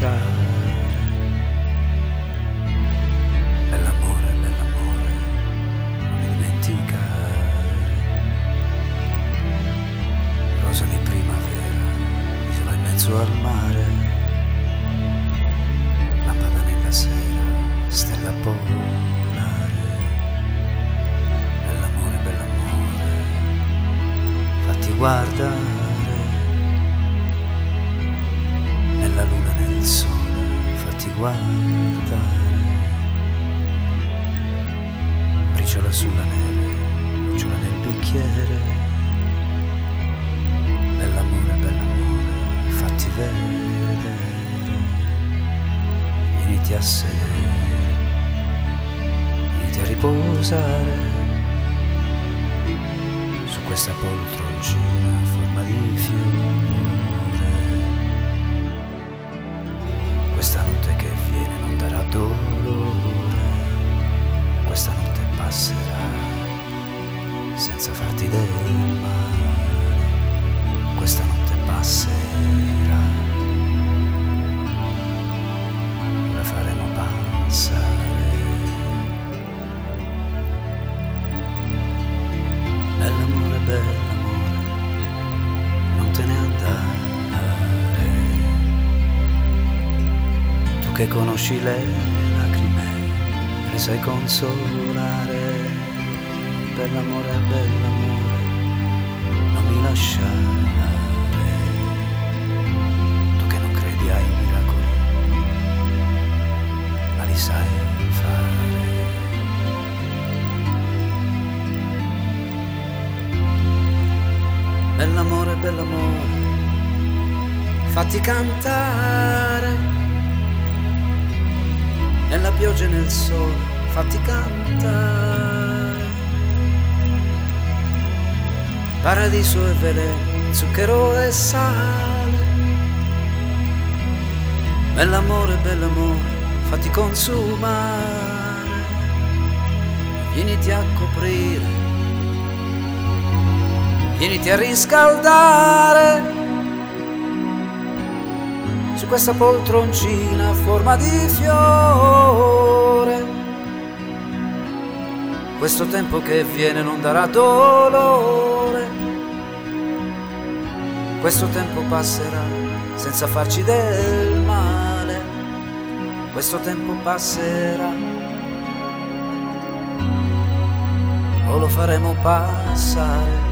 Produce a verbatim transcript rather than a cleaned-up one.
lasciare. Bell'amore, bell'amore, non mi dimenticare. Rosa di primavera, isola in mezzo al mare, lampada nella sera, stella polare. Bell'amore, bell'amore, fatti guardare. Nella luna, nel sole, fatti guardare. Briciola sulla neve, luciola nel bicchiere. Bell'amore, bell'amore, fatti vedere. Vieniti a sedere, vieniti a riposare su questa poltroncina a forma di fiore. Questa notte che viene non darà dolore, questa notte passerà senza farti del male, questa notte passerà, la faremo passare. Bell'amore, bell'amore, non te ne andare. Che conosci le lacrime, me le sai consolare. Bell'amore, bell'amore, non mi lasciare. Tu che non credi ai miracoli, ma li sai fare. Bell'amore, bell'amore, fatti cantare. Nella pioggia e nel sole, fatti cantare. Paradiso e veleno, zucchero e sale. Bell'amore, bell'amore, fatti consumare. Vieniti a coprire, vieniti a riscaldare su questa poltroncina a forma di fiore. Questo tempo che viene non darà dolore, questo tempo passerà senza farci del male, questo tempo passerà o lo faremo passare.